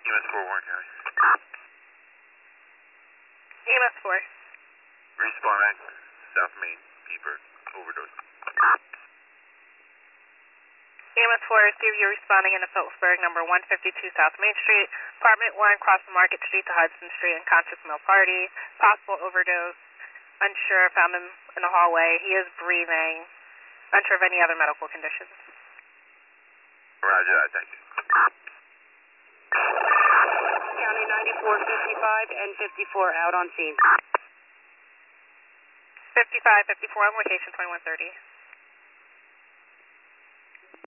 EMS 4 Warren County. EMS 4. Respawn, South Main, Beaver, overdose. EMS 4 receive you responding in Phillipsburg, number 152 South Main Street, apartment 1, cross from Market Street to Hudson Street, unconscious male party, possible overdose, unsure, found him in the hallway, he is breathing, unsure of any other medical conditions. Roger that, thank you. County 9455 and 54 out on scene. 55, 54 on location 2130.